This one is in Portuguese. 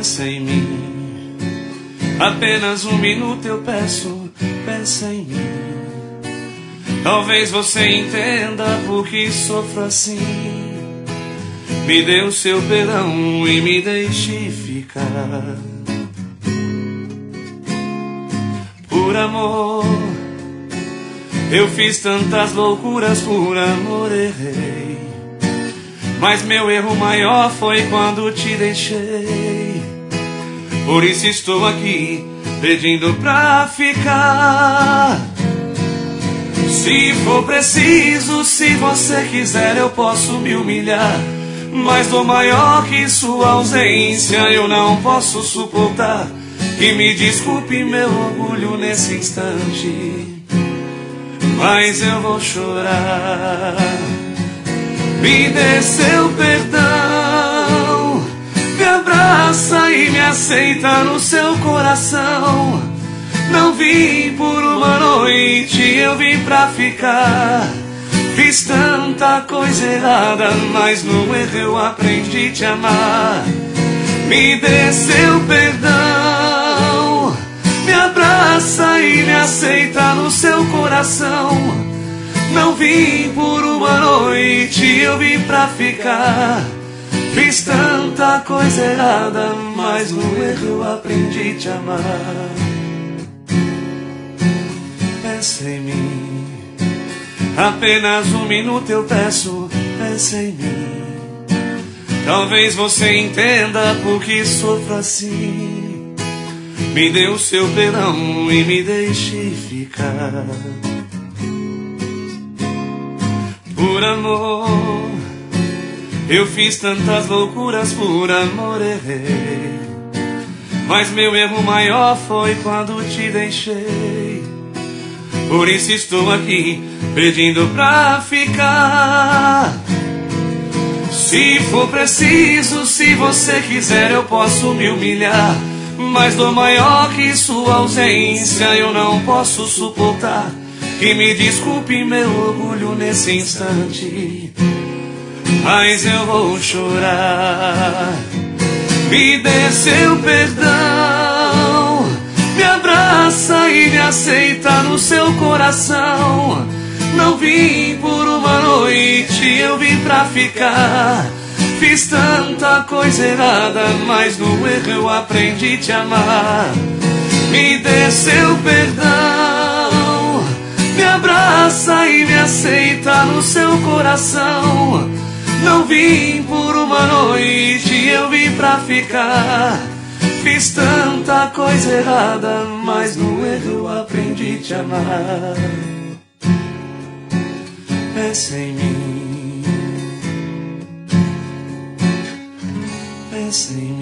pensa em mim. Apenas um minuto eu peço, pensa em mim. Talvez você entenda por que sofro assim. Me dê o seu perdão e me deixe ficar. Por amor, eu fiz tantas loucuras, por amor errei. Mas meu erro maior foi quando te deixei. Por isso estou aqui pedindo pra ficar. Se for preciso, se você quiser, eu posso me humilhar. Mas dor maior que sua ausência eu não posso suportar. E me desculpe meu orgulho nesse instante, mas eu vou chorar. Me dê seu perdão, me abraça e me aceita no seu coração. Não vim por uma noite, eu vim pra ficar. Fiz tanta coisa errada, mas no erro eu aprendi a te amar. Me dê seu perdão, me abraça e me aceita no seu coração. Não vim por uma noite, eu vim pra ficar. Fiz tanta coisa errada, mas no erro eu aprendi a te amar. Pensa em mim, apenas um minuto eu peço, pensa em mim. Talvez você entenda por que sofro assim. Me dê o seu perdão e me deixe ficar. Por amor, eu fiz tantas loucuras, por amor errei. Mas meu erro maior foi quando te deixei. Por isso estou aqui pedindo pra ficar. Se for preciso, se você quiser, eu posso me humilhar. Mas dor maior que sua ausência eu não posso suportar. E me desculpe meu orgulho nesse instante, mas eu vou chorar. Me dê seu perdão, me abraça e me aceita no seu coração. Não vim por uma noite, eu vim pra ficar. Fiz tanta coisa errada, mas no erro eu aprendi a te amar. Me dê seu perdão, me abraça e me aceita no seu coração. Não vim por uma noite, eu vim pra ficar. Fiz tanta coisa errada, mas no erro eu aprendi a te amar. Pensa em mim, pensa em mim.